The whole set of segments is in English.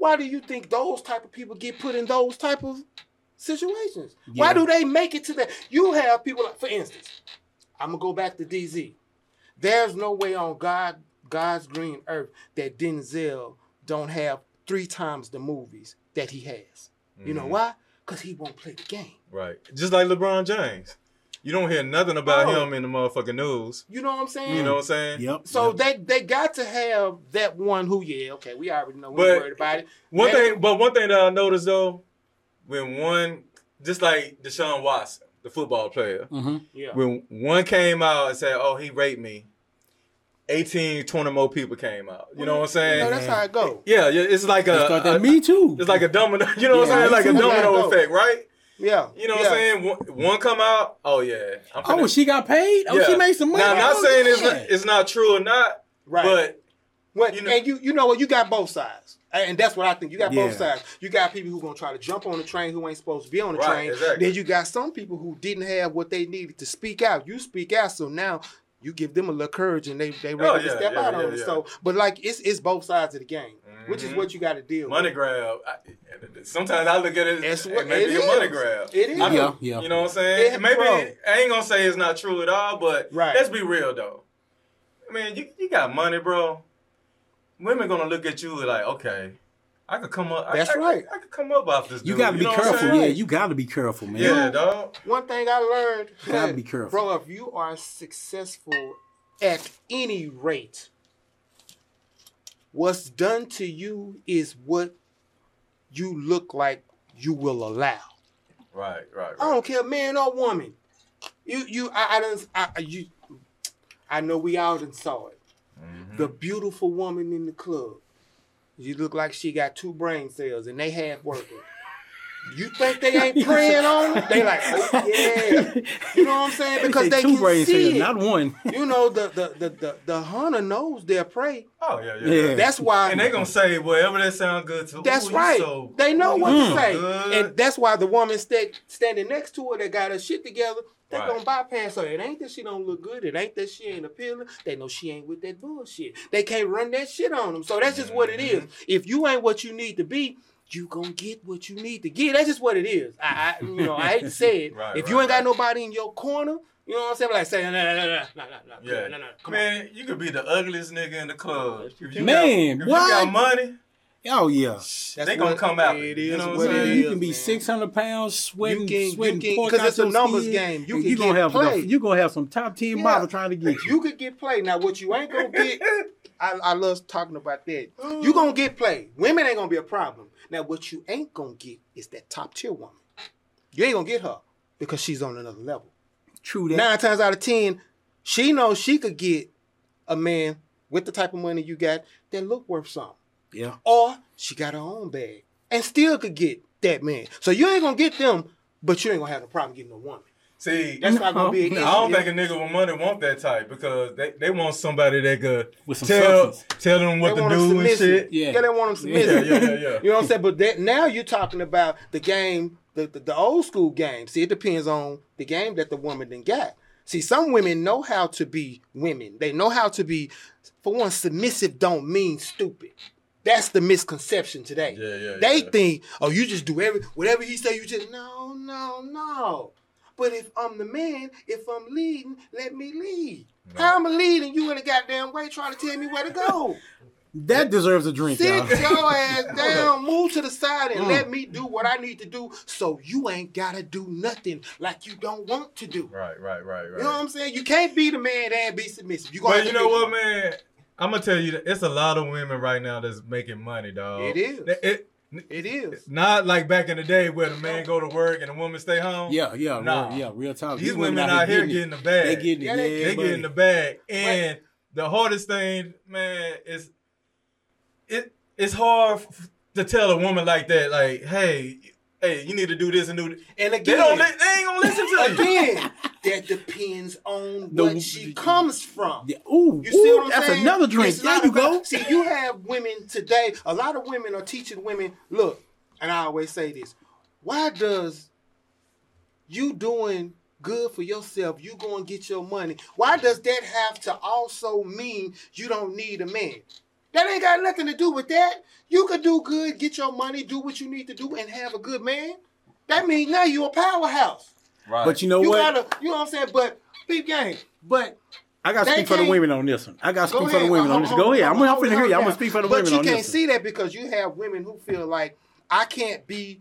Why do you think those type of people get put in those type of situations? Yeah. Why do they make it to that? You have people like, for instance, I'm going to go back to DZ. There's no way on God's green earth that Denzel don't have 3 times the movies that he has. You know why? Because he won't play the game. Right. Just like LeBron James. You don't hear nothing about him in the motherfucking news. You know what I'm saying? You know what I'm saying? Yep. So they got to have that one who, we already know we're worried about it. One thing that I noticed though, when one, just like Deshaun Watson, the football player, when one came out and said, "Oh, he raped me," 18, 20 more people came out. You know what I'm saying? No, that's how it goes. Yeah, it's like Me too. It's like a domino. You know what I'm saying? Like a domino effect, right? Yeah. You know what I'm saying? One come out, she got paid? Oh, she made some money. Now, I'm not saying it's not true or not, right. But and you know what? You got both sides. And that's what I think. You got both sides. You got people who going to try to jump on the train who ain't supposed to be on the train. Exactly. Then you got some people who didn't have what they needed to speak out. You speak out, so now you give them a little courage and they ready to step out on it. So, but like it's both sides of the game, which is what you got to deal with. Money grab. Sometimes I look at it as maybe a money grab. It is. You know what I'm saying? Maybe I ain't gonna say it's not true at all, but let's be real though. I mean, you got money, bro. Women gonna look at you like, okay, I could come up. That's right. I could come up off this. You gotta be careful. Yeah, you gotta be careful, man. Yeah, dog. One thing I learned, you gotta be careful, bro. If you are successful at any rate, what's done to you is what you look like you will allow. Right. I don't care, man or woman. I know we all done saw it. The beautiful woman in the club. You look like she got 2 brain cells and they half working. You think they ain't praying on them? They like, oh yeah. You know what I'm saying? Because they can see it. Not one. You know, the hunter knows their prey. Oh, yeah. That's why. And they going to say whatever that sound good to. That's right. They know what to say. Good. And that's why the woman standing next to her that got her shit together, they gonna bypass her. It ain't that she don't look good. It ain't that she ain't appealing. They know she ain't with that bullshit. They can't run that shit on them. So that's just what it is. If you ain't what you need to be, you gonna get what you need to get. That's just what it is. I hate to say it. If you ain't got nobody in your corner, you know what I'm saying? Like saying, no. Come on. You could be the ugliest nigga in the club. If you got money. Oh yeah, they gonna come out. It is. You know what I'm saying? You can be 600 pounds, sweating because it's a numbers game. You gonna have play. You gonna have some top 10 model trying to get you. You could get play. Now what you ain't gonna get. I love talking about that. You gonna get play. Women ain't gonna be a problem. Now what you ain't gonna get is that top tier woman. You ain't gonna get her because she's on another level. True that. 9 times out of 10, she knows she could get a man with the type of money you got that look worth something. Yeah. Or she got her own bag and still could get that man. So you ain't gonna get them, but you ain't gonna have no problem getting a woman. See, that's not gonna be an issue. I don't think a nigga with money want that type because they want somebody that could with some tell them what to do and shit. Yeah, they want them submissive. Yeah. You know what I'm saying? But now you're talking about the game, the old school game. See, it depends on the game that the woman then got. See, some women know how to be women. They know how to be, for one, submissive don't mean stupid. That's the misconception today. They think, oh, you just do whatever he say, you just, no. But if I'm the man, if I'm leading, let me lead. No. How am I leading you in a goddamn way trying to tell me where to go? That deserves a drink, Sit your ass down, move to the side, and let me do what I need to do so you ain't got to do nothing like you don't want to do. Right. You know what I'm saying? You can't be the man and be submissive. But you know what, man? I'm going to tell you that it's a lot of women right now that's making money, dog. It is. It is. Not like back in the day where the man go to work and the woman stay home. Real talk. These women out here getting the bag. They getting the bag. And the hardest thing, man, is it's hard to tell a woman like that, like, hey, you need to do this and do that. And again, they ain't gonna listen to you. Again, that depends on what she comes from. You see what I'm that's saying? Another drink. There you go. See, you have women today. A lot of women are teaching women. Look, and I always say this: why does you doing good for yourself, you go and get your money? Why does that have to also mean you don't need a man? That ain't got nothing to do with that. You could do good, get your money, do what you need to do, and have a good man. That means now you're a powerhouse. Right. But you know what? You know what I'm saying? But big game. But I got to speak for the women on this one. Go ahead. I'm going to hear you. I'm going to speak for the women on this one. But you can't see that because you have women who feel like I can't be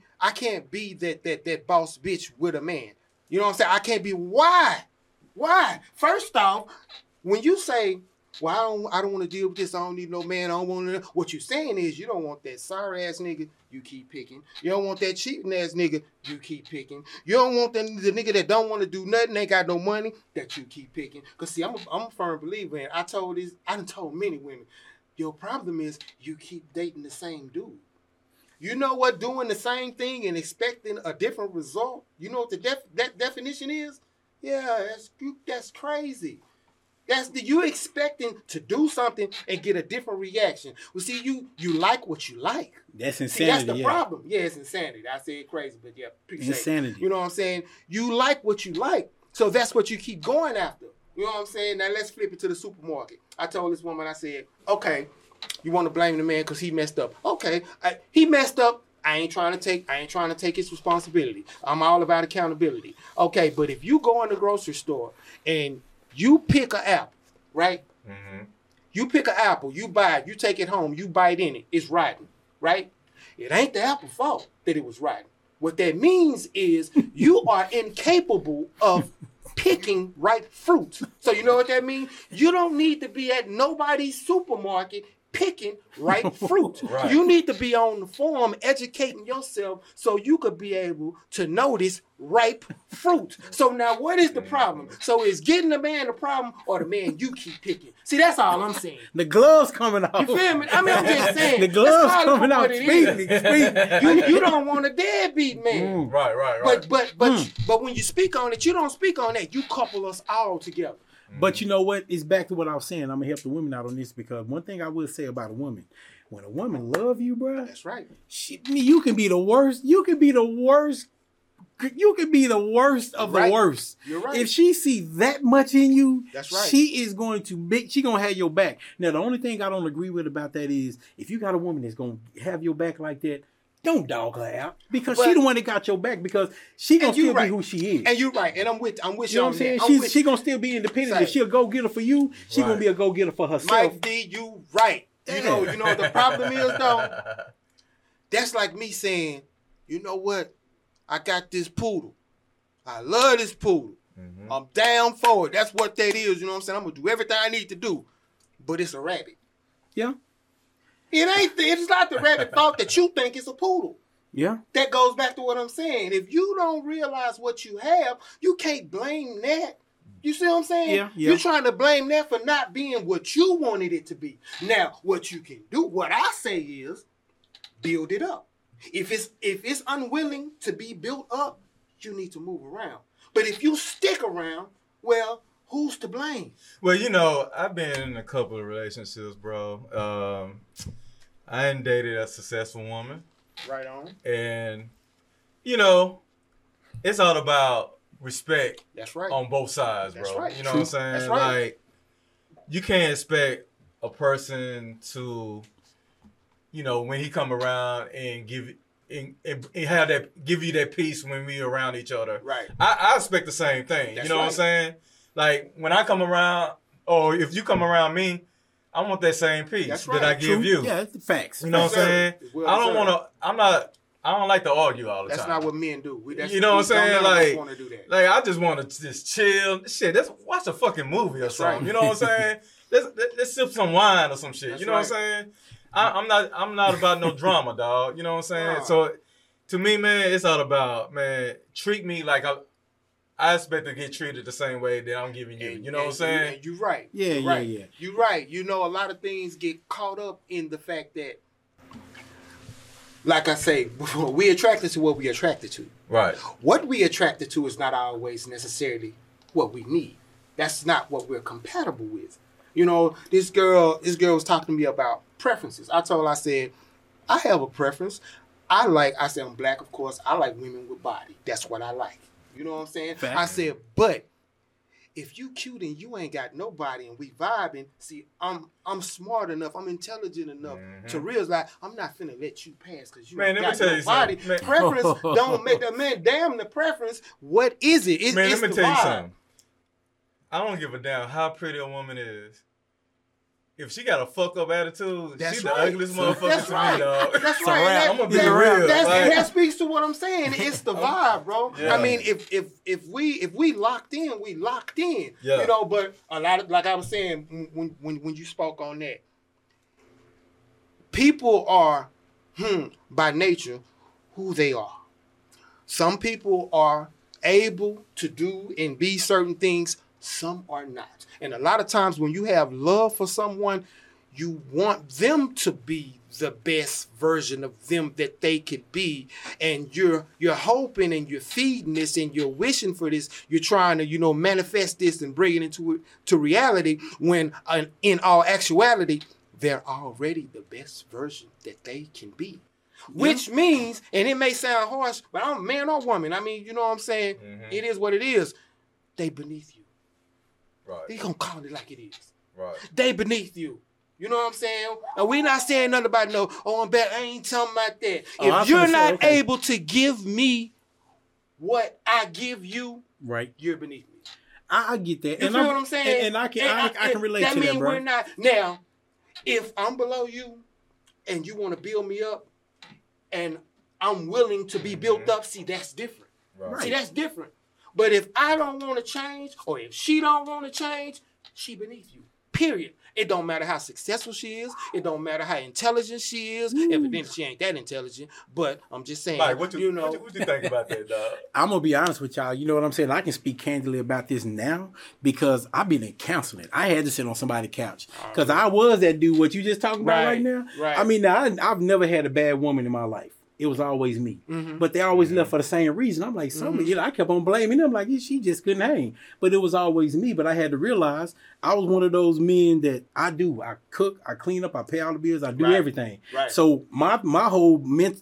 that boss bitch with a man. You know what I'm saying? I can't be. Why? First off, when you say, well, I don't want to deal with this. I don't need no man. I don't want to. What you're saying is you don't want that sorry ass nigga. You keep picking. You don't want that cheating ass nigga. You keep picking. You don't want the nigga that don't want to do nothing. Ain't got no money. That you keep picking. Cause see, I'm a firm believer. And I done told many women. Your problem is you keep dating the same dude. You know what? Doing the same thing and expecting a different result. You know what that definition is? Yeah, that's crazy. You expecting to do something and get a different reaction. Well, see, you like what you like. That's insanity. See, that's the problem. Yeah, it's insanity. I say it crazy, but yeah, insanity. You know what I'm saying? You like what you like, so that's what you keep going after. You know what I'm saying? Now let's flip it to the supermarket. I told this woman, I said, okay, you want to blame the man because he messed up. Okay, he messed up. I ain't trying to take his responsibility. I'm all about accountability. Okay, but if you go in the grocery store and you pick an apple, right? Mm-hmm. You pick an apple, you buy it, you take it home, you bite in it, it's rotten, right? It ain't the apple's fault that it was rotten. What that means is you are incapable of picking right fruit. So you know what that means? You don't need to be at nobody's supermarket picking right fruit. Right. You need to be on the farm educating yourself so you could be able to notice ripe fruit. So now what is the problem? So is getting the man the problem or the man you keep picking? See, that's all I'm saying. The gloves coming off. You feel me? I mean, I'm just saying. The gloves coming off. You don't want a deadbeat man. Right. But when you speak on it, you don't speak on that. You couple us all together. But you know what? It's back to what I was saying. I'm going to help the women out on this because one thing I will say about a woman, when a woman love you, bro. That's right. You can be the worst. You can be the worst. You can be the worst of the worst. You're right. If she see that much in you, that's right. She is going to have your back. Now, the only thing I don't agree with about that is if you got a woman that's going to have your back like that, don't dog her out because she the one that got your back because she gonna still be who she is. And you're right. And I'm with you. You know what I'm saying? She gonna still be independent. If she a go getter for you, she gonna be a go getter for herself. Mike D, you right. You know what the problem is though? That's like me saying, you know what? I got this poodle. I love this poodle. Mm-hmm. I'm down for it. That's what that is. You know what I'm saying? I'm gonna do everything I need to do. But it's a rabbit. Yeah. It's not the rabbit fault that you think it's a poodle. Yeah. That goes back to what I'm saying. If you don't realize what you have, you can't blame that. You see what I'm saying? Yeah. You're trying to blame that for not being what you wanted it to be. Now, what you can do, what I say is, build it up. If it's unwilling to be built up, you need to move around. But if you stick around, well, who's to blame? Well, I've been in a couple of relationships, bro. I ain't dated a successful woman. Right on. And, it's all about respect. That's right. On both sides, bro. That's right. You know what I'm saying? That's right. Like, you can't expect a person to, when he come around and give you that peace when we around each other. Right. I expect the same thing. That's you know what I'm saying? Like, when I come around, or if you come around me, I want that same peace that I give you. Yeah, that's the facts. You know what I'm saying? I don't like to argue all the time. That's not what men do. You know what I'm saying? Like, I just want to just chill. Shit, let's watch a fucking movie or something. Right. You know what I'm saying? Let's sip some wine or some shit. That's you know what I'm saying? I'm not about no drama, dog. You know what I'm saying? So, to me, man, it's all about, man, treat me like I expect to get treated the same way that I'm giving you. You know what I'm saying? You're right. Yeah. You're right. A lot of things get caught up in the fact that, like I say, we attracted to what we attracted to. Right. What we attracted to is not always necessarily what we need. That's not what we're compatible with. This girl was talking to me about preferences. I said, I have a preference. I said, I'm black, of course. I like women with body. That's what I like. You know what I'm saying? Fact. I said, but if you cute and you ain't got nobody and we vibing, see, I'm smart enough, I'm intelligent enough to realize I'm not finna let you pass because you ain't got nobody. Preference don't make that man. Damn the preference. What is it? It's let me the tell you vibe. something. I don't give a damn how pretty a woman is. If she got a fuck up attitude, she's the ugliest motherfucker to me, dog. That's right. I'm gonna be real. And that speaks to what I'm saying. It's the vibe, bro. Yeah. I mean, if we locked in, we locked in. Yeah. You know, but a lot of, like I was saying when you spoke on that, people are by nature who they are. Some people are able to do and be certain things. Some are not. And a lot of times when you have love for someone, you want them to be the best version of them that they could be. And you're hoping and you're feeding this and you're wishing for this. You're trying to, manifest this and bring it to reality when in all actuality, they're already the best version that they can be. Which means, and it may sound harsh, but I'm man or woman. I mean, you know what I'm saying? Mm-hmm. It is what it is. They beneath you. Right. They gonna call it like it is. Right. They beneath you. You know what I'm saying? And we're not saying nothing about I'm bad. I ain't talking about that. If you're not able to give me what I give you, right, you're beneath me. I get that. You feel what I'm saying? And I can relate to that, bro. That means we're not. Now, if I'm below you and you want to build me up and I'm willing to be built up, see, that's different. Right. See, that's different. But if I don't want to change, or if she don't want to change, she beneath you. Period. It don't matter how successful she is. It don't matter how intelligent she is. Evidently, she ain't that intelligent. But I'm just saying, Mike, what you think about that, dog? I'm going to be honest with y'all. You know what I'm saying? I can speak candidly about this now because I've been in counseling. I had to sit on somebody's couch because I was that dude, what you just talking about right now. Right. I mean, I've never had a bad woman in my life. It was always me. Mm-hmm. But they always left for the same reason. I'm like, I kept on blaming them. Like, she just couldn't hang. But it was always me. But I had to realize I was one of those men that I cook, I clean up, I pay all the bills, I do everything. Right. So my whole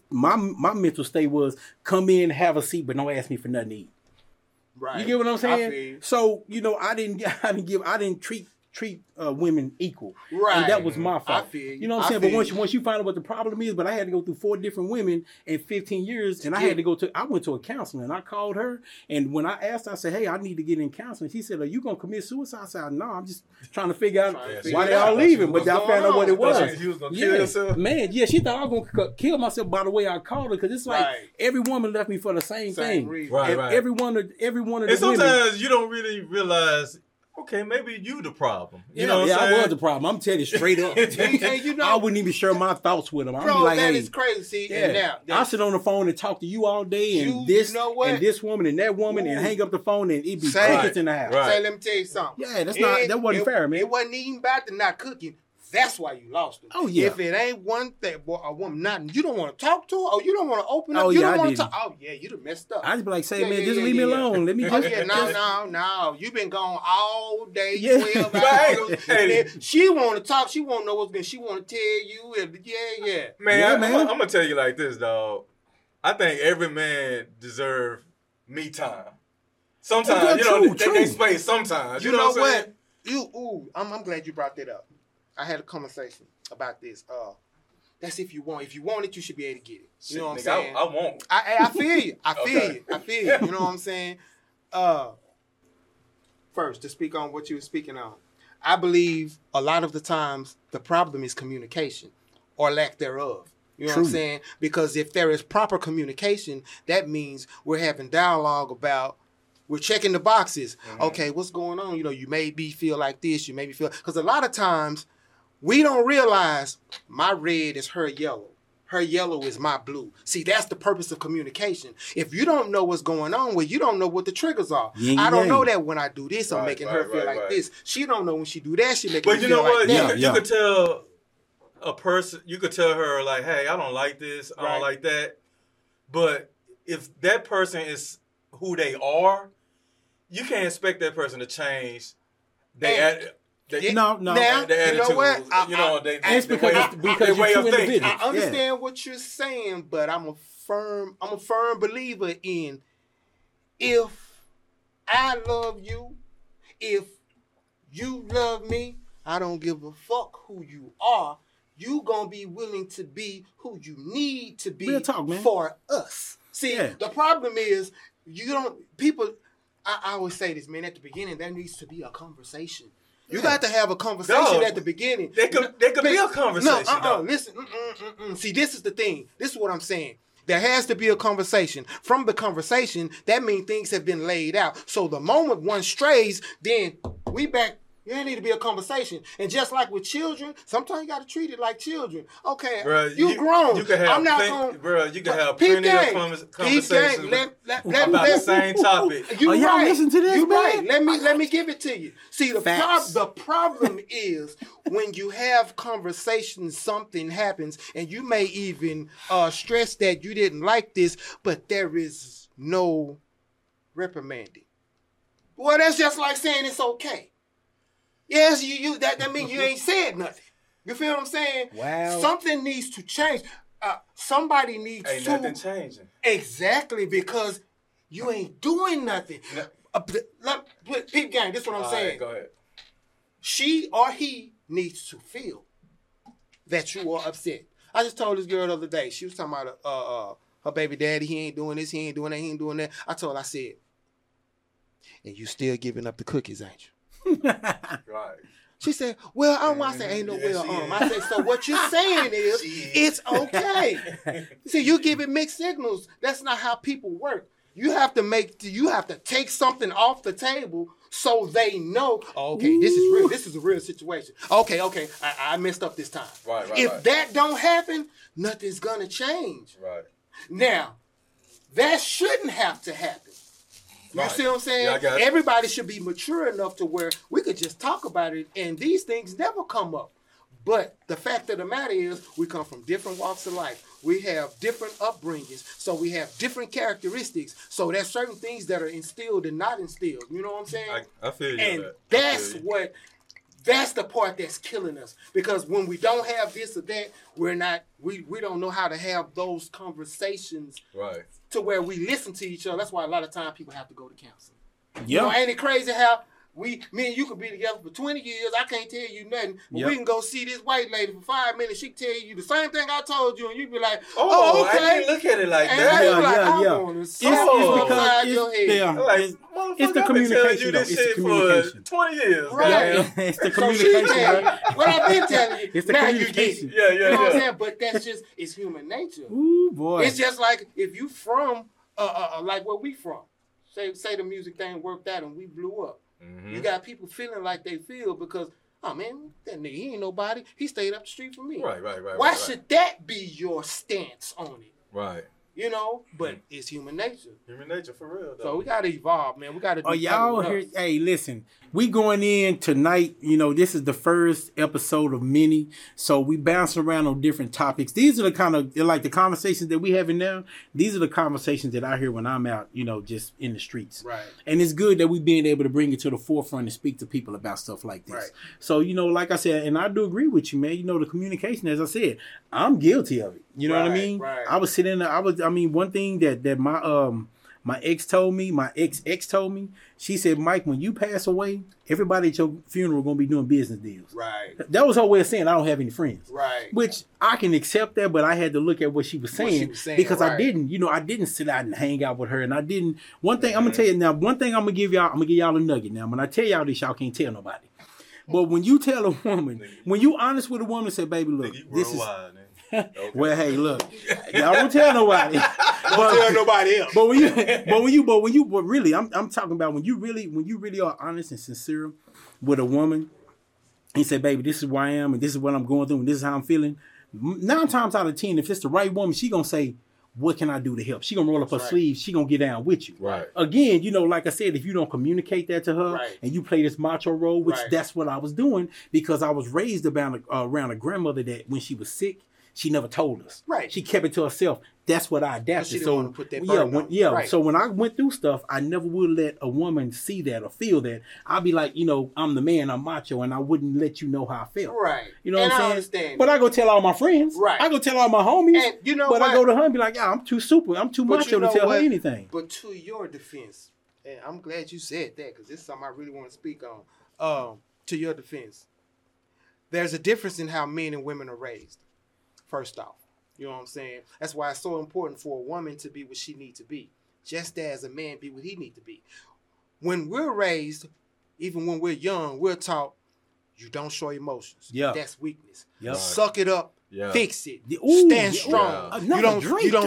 my mental state was come in, have a seat, but don't ask me for nothing to eat. Right. You get what I'm saying? So, I didn't treat women equal. Right. And that was my fault. I feel you. You know what I'm saying? But once you find out what the problem is, but I had to go through 4 different women in 15 years, and I went to a counselor, and I called her, and when I asked her, I said, hey, I need to get in counseling. She said, are you going to commit suicide? I said, no, I'm just trying to figure out why they all leaving. But I found out what it was. She was going to kill herself? Man, she thought I was going to kill myself by the way I called her, because it's like every woman left me for the same thing. Right. Every one of the and sometimes you don't really realize, okay, maybe you the problem. You know what I'm saying? I was the problem. I'm telling you straight up. And I wouldn't even share my thoughts with them. I'd be like, that is crazy. Yeah. I sit on the phone and talk to you all day, and this woman and that woman, and hang up the phone, and it'd be crickets in the house. Right. Say, let me tell you something. Yeah, that wasn't fair, man. It wasn't even about the not cooking. That's why you lost it. Oh, yeah. If it ain't one thing, boy, a woman you don't want to talk to her, or you don't want to open up, you don't want to talk. Oh, yeah, you done messed up. I just be like, just leave me alone. Let me just. No. You been gone all day, 12 hours. She want to talk. She want to know what's going on. She want to tell you. Man, I'm going to tell you like this, dog. I think every man deserve me time. Sometimes, they space sometimes. You know what? I'm glad you brought that up. I had a conversation about this. That's if you want. If you want it, you should be able to get it. You know what I'm saying? I won't. I feel you. I feel you. You know what I'm saying? First, to speak on what you were speaking on, I believe a lot of the times the problem is communication or lack thereof. You know what I'm saying? Because if there is proper communication, that means we're having dialogue about. We're checking the boxes. Mm-hmm. Okay, what's going on? You made me feel like this. You made me feel... Because a lot of times, we don't realize my red is her yellow. Her yellow is my blue. See, that's the purpose of communication. If you don't know what's going on, you don't know what the triggers are. I don't know that when I do this, I'm making her feel like this. She don't know when she do that, she making me feel like that. But you could tell a person... You could tell her, like, hey, I don't like this. I don't like that. But if that person is who they are... You can't expect that person to change their attitude. Now, you know what? It's because their way of thinking. I understand what you're saying, but I'm a firm believer in if I love you if you love me, I don't give a fuck who you are. You gonna be willing to be who you need to be for us. See, the problem is I always say this, man, at the beginning, there needs to be a conversation. You got to have a conversation at the beginning. There could be a conversation. No, listen. See, this is the thing. This is what I'm saying. There has to be a conversation. From the conversation, that means things have been laid out. So the moment one strays, then we back. There need to be a conversation. And just like with children, sometimes you got to treat it like children. Okay, bruh, you grown. You can have I'm not going. Bro, you can have plenty of conversations about the same topic. You right. Listen to this, you man? right. Let me give it to you. See, the problem is when you have conversations, something happens, and you may even stress that you didn't like this, but there is no reprimanding. Well, that's just like saying it's okay. Yes, that means you ain't said nothing. You feel what I'm saying? Wow. Something needs to change. Somebody needs to. Ain't nothing changing. Exactly, because you ain't doing nothing. No. Peep gang, this is what I'm saying. Right, go ahead. She or he needs to feel that you are upset. I just told this girl the other day, she was talking about her baby daddy, he ain't doing this, he ain't doing that, he ain't doing that. I said, and you still giving up the cookies, ain't you? Right. She said, well, I said, ain't no I said, so what you're saying is, it's okay. See, you give it mixed signals. That's not how people work. You have to take something off the table so they know, okay, this is real. This is a real situation. Okay, I messed up this time. Right, if that don't happen, nothing's gonna change. Right. Now, that shouldn't have to happen. You see what I'm saying? Yeah, everybody should be mature enough to where we could just talk about it and these things never come up. But the fact of the matter is we come from different walks of life. We have different upbringings. So we have different characteristics. So there's certain things that are instilled and not instilled. You know what I'm saying? I feel you. And that's the part that's killing us. Because when we don't have this or that, we don't know how to have those conversations. Right. To where we listen to each other. That's why a lot of times people have to go to counseling. Yeah. You know, ain't it crazy how me and you could be together for 20 years. I can't tell you nothing. But we can go see this white lady for 5 minutes. She can tell you the same thing I told you. And you be like, oh okay. I didn't look at it like and that. It's the communication. It's the communication. 20 years. Right. It's the communication. Right? What I've been telling you. It's the now communication. You get it. You know what I'm saying? But that's just, it's human nature. Ooh, boy. It's just like if you from, like where we from. Say the music thing worked out and we blew up. Mm-hmm. You got people feeling like they feel because, oh man, that nigga, he ain't nobody. He stayed up the street from me. Right. Why should that be your stance on it? Right. You know, but it's human nature. Human nature for real, though. So we got to evolve, man. We got to do y'all hear? Hey, listen. We going in tonight. You know, this is the first episode of many. So we bouncing around on different topics. These are the kind of, like the conversations that we having now. These are the conversations that I hear when I'm out, you know, just in the streets. Right. And it's good that we being able to bring it to the forefront and speak to people about stuff like this. Right. So, you know, like I said, and I do agree with you, man. You know, the communication, as I said, I'm guilty of it. You know what I mean? Right. I was sitting there. One thing that my ex told me, my ex told me, she said, Mike, when you pass away, everybody at your funeral going to be doing business deals. Right. That was her way of saying I don't have any friends. Right. Which I can accept that, but I had to look at what she was saying, because I didn't sit out and hang out with her. And I didn't, one thing I'm going to tell you now, one thing I'm going to give y'all a nugget. Now, when I tell y'all this, y'all can't tell nobody. But when you tell a woman, when you honest with a woman, say, baby, look, this is... Okay. Well, hey, look, y'all don't tell nobody. Don't tell nobody else. But really, I'm talking about when you really are honest and sincere with a woman, and say, baby, this is where I am, and this is what I'm going through, and this is how I'm feeling. 9 times out of 10, if it's the right woman, she gonna say, what can I do to help? She gonna roll up her sleeves. She gonna get down with you. Right. Again, you know, like I said, if you don't communicate that to her and you play this macho role, which that's what I was doing, because I was raised around a grandmother that when she was sick, she never told us. Right. She kept it to herself. That's what I adapted. She didn't want to put that burden on. Right. So when I went through stuff, I never would let a woman see that or feel that. I'd be like, you know, I'm the man, I'm macho, and I wouldn't let you know how I felt. Right. You know what I'm saying? I understand. But I go tell all my friends. Right. I go tell all my homies. And you know but what? I go to her and be like, yeah, I'm too super. I'm too macho to tell her anything. But to your defense, And I'm glad you said that because this is something I really want to speak on. To your defense, there's a difference in how men and women are raised. First off, you know what I'm saying? That's why it's so important for a woman to be what she needs to be, just as a man be what he needs to be. When we're raised, even when we're young, we're taught you don't show emotions. Yeah, that's weakness. Yep. Suck it up. Yeah. Fix it. Stand strong. You don't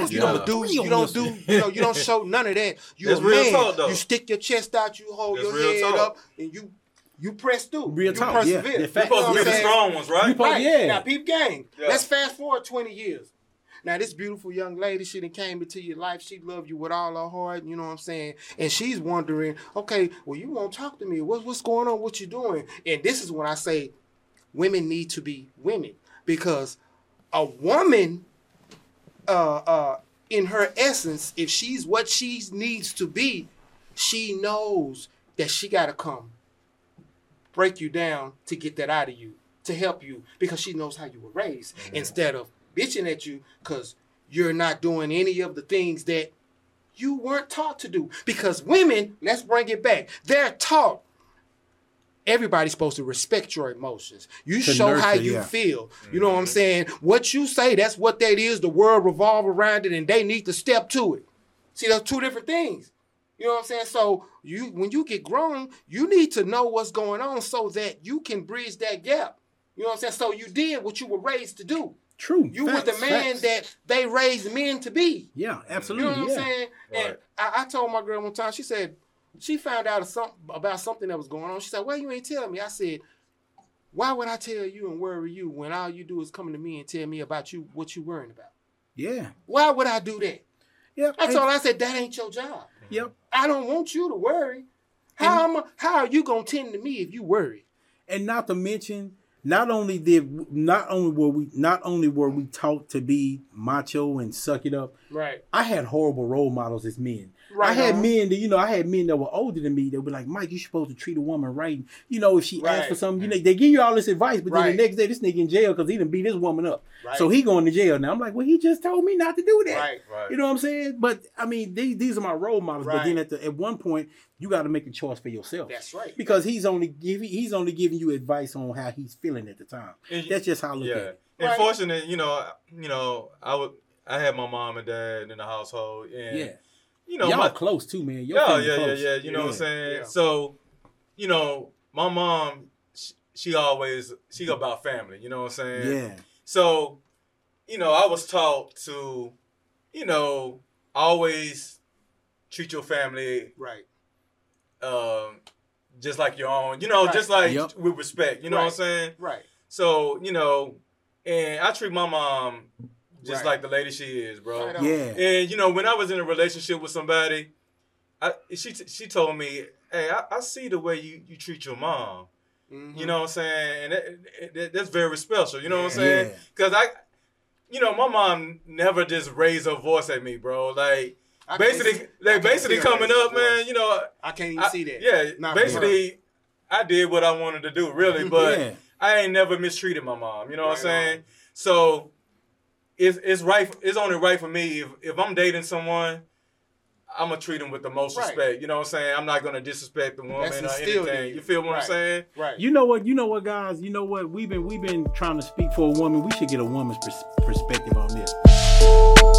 show none of that. You're a man. Talk, you stick your chest out. You hold your head up, and you press through. Real talk. Persevere. Yeah. You're supposed to be the strong ones, right? Right. Yeah. Now, peep game. Yeah. Let's fast forward 20 years. Now, this beautiful young lady, she done came into your life. She loved you with all her heart, you know what I'm saying? And she's wondering, okay, well, you won't talk to me. What's going on? What you doing? And this is when I say women need to be women. Because a woman, in her essence, if she's what she needs to be, she knows that she got to come break you down to get that out of you, to help you, because she knows how you were raised, instead of bitching at you because you're not doing any of the things that you weren't taught to do. Because women, let's bring it back, they're taught everybody's supposed to respect your emotions. You show nurture, how you feel. You know what I'm saying? What you say, that's what that is. The world revolves around it, and they need to step to it. See, those two different things. You know what I'm saying? So when you get grown, you need to know what's going on so that you can bridge that gap. You know what I'm saying? So you did what you were raised to do. True. You were the man that they raised men to be. Yeah, absolutely. You know what I'm saying? Right. And I told my girl one time, she said, she found out about something that was going on. She said, well, you ain't tell me. I said, why would I tell you and worry you when all you do is come to me and tell me about you, what you worrying about? Yeah. Why would I do that? Yep. That's all I said. That ain't your job. Yep. I don't want you to worry. How are you going to tend to me if you worry? And not to mention, not only were we taught to be macho and suck it up. Right. I had horrible role models as men. Right. I had men that were older than me that were like, Mike, you're supposed to treat a woman right. You know, if she asks for something, they give you all this advice, but then the next day this nigga in jail because he done beat this woman up. Right. So he going to jail now. I'm like, well, he just told me not to do that. Right. You know what I'm saying? But I mean, these are my role models. Right. But then at one point, you got to make a choice for yourself. That's right. Because he's only giving you advice on how he's feeling at the time. That's just how I look at it. And fortunate, I had my mom and dad in the household, and y'all close too, man. Yeah. You know what I'm saying? Yeah. So, my mom, she about family. You know what I'm saying? Yeah. So, I was taught to, always treat your family right. Just like your own. Just like with respect. You know what I'm saying? Right. So, and I treat my mom just like the lady she is, bro. Right. Yeah. And when I was in a relationship with somebody, she told me, "Hey, I see the way you treat your mom." Mm-hmm. You know what I'm saying? And that's very special. You know what I'm saying? Because my mom never just raised her voice at me, bro. Like basically coming up, man. I can't even see that. Yeah. Not basically, I did what I wanted to do, really, but I ain't never mistreated my mom. You know what I'm saying? On. So. It's right. It's only right for me if I'm dating someone, I'm gonna treat them with the most respect. You know what I'm saying? I'm not gonna disrespect the woman or anything. You feel what I'm saying? Right. You know what, guys? You know what? We've been trying to speak for a woman. We should get a woman's perspective on this.